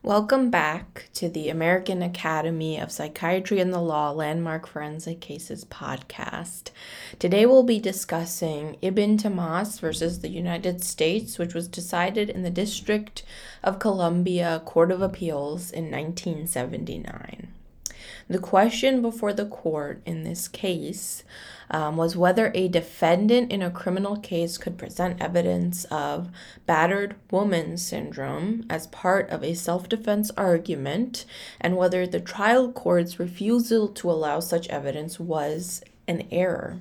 Welcome back to the American Academy of Psychiatry and the Law Landmark Forensic Cases podcast. Today we'll be discussing Ibn Tamas versus the United States, which was decided in the District of Columbia Court of Appeals in 1979. The question before the court in this case was whether a defendant in a criminal case could present evidence of battered woman syndrome as part of a self-defense argument, and whether the trial court's refusal to allow such evidence was an error.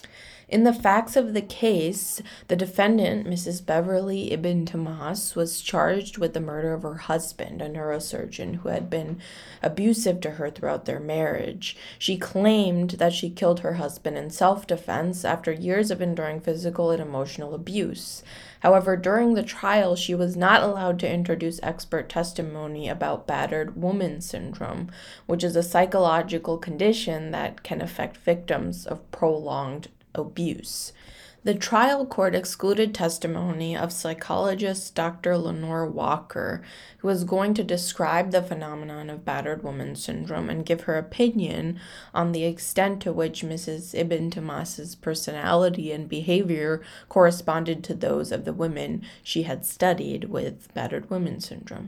In the facts of the case, the defendant, Mrs. Beverly Ibn Tamas, was charged with the murder of her husband, a neurosurgeon who had been abusive to her throughout their marriage. She claimed that she killed her husband in self-defense after years of enduring physical and emotional abuse. However, during the trial, she was not allowed to introduce expert testimony about battered woman syndrome, which is a psychological condition that can affect victims of prolonged abuse. The trial court excluded testimony of psychologist Dr. Lenore Walker, who was going to describe the phenomenon of battered woman syndrome and give her opinion on the extent to which Mrs. Ibn Tamas's personality and behavior corresponded to those of the women she had studied with battered woman syndrome.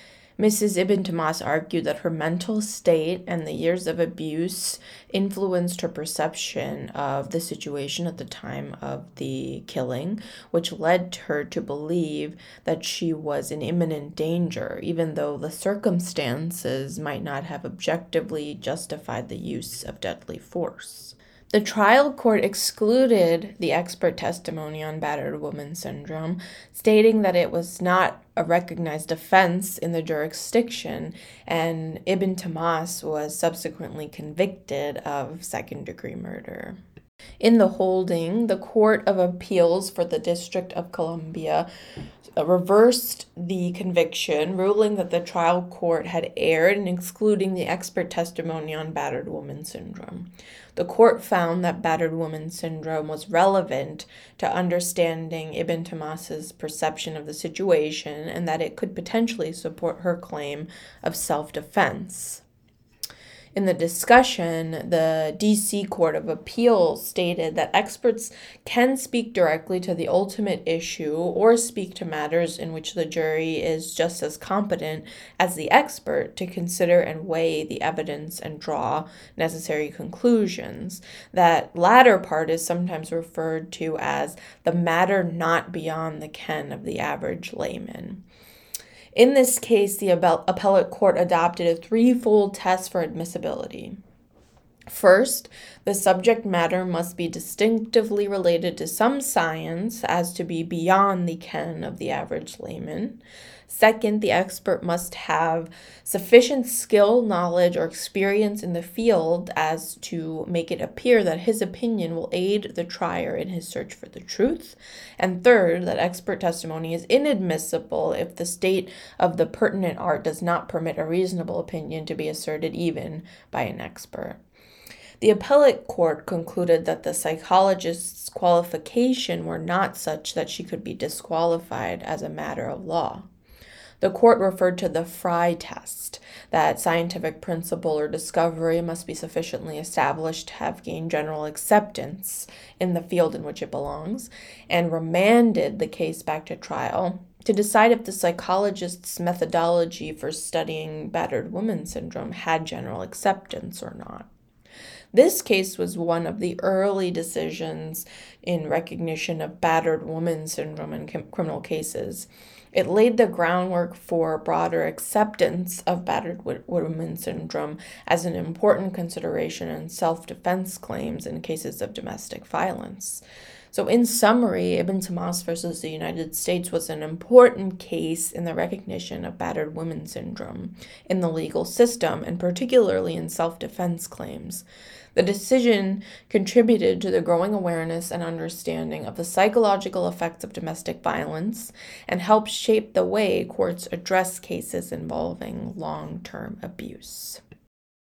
Mrs. Ibn Tamas argued that her mental state and the years of abuse influenced her perception of the situation at the time of the killing, which led her to believe that she was in imminent danger, even though the circumstances might not have objectively justified the use of deadly force. The trial court excluded the expert testimony on battered woman syndrome, stating that it was not a recognized offense in the jurisdiction, and Ibn Tamas was subsequently convicted of second-degree murder. In the holding, the Court of Appeals for the District of Columbia reversed the conviction, ruling that the trial court had erred in excluding the expert testimony on battered woman syndrome. The court found that battered woman syndrome was relevant to understanding Ibn Tamas's perception of the situation and that it could potentially support her claim of self-defense. In the discussion, the D.C. Court of Appeals stated that experts can speak directly to the ultimate issue or speak to matters in which the jury is just as competent as the expert to consider and weigh the evidence and draw necessary conclusions. That latter part is sometimes referred to as the matter not beyond the ken of the average layman. In this case, the appellate court adopted a threefold test for admissibility. First, the subject matter must be distinctively related to some science as to be beyond the ken of the average layman. Second, the expert must have sufficient skill, knowledge, or experience in the field as to make it appear that his opinion will aid the trier in his search for the truth. And third, that expert testimony is inadmissible if the state of the pertinent art does not permit a reasonable opinion to be asserted even by an expert. The appellate court concluded that the psychologist's qualifications were not such that she could be disqualified as a matter of law. The court referred to the Frye test, that scientific principle or discovery must be sufficiently established to have gained general acceptance in the field in which it belongs, and remanded the case back to trial to decide if the psychologist's methodology for studying battered woman syndrome had general acceptance or not. This case was one of the early decisions in recognition of battered woman syndrome in criminal cases. It laid the groundwork for broader acceptance of battered woman syndrome as an important consideration in self-defense claims in cases of domestic violence. So in summary, Ibn Tamas versus the United States was an important case in the recognition of battered woman syndrome in the legal system, and particularly in self-defense claims. The decision contributed to the growing awareness and understanding of the psychological effects of domestic violence and helped shape the way courts address cases involving long-term abuse.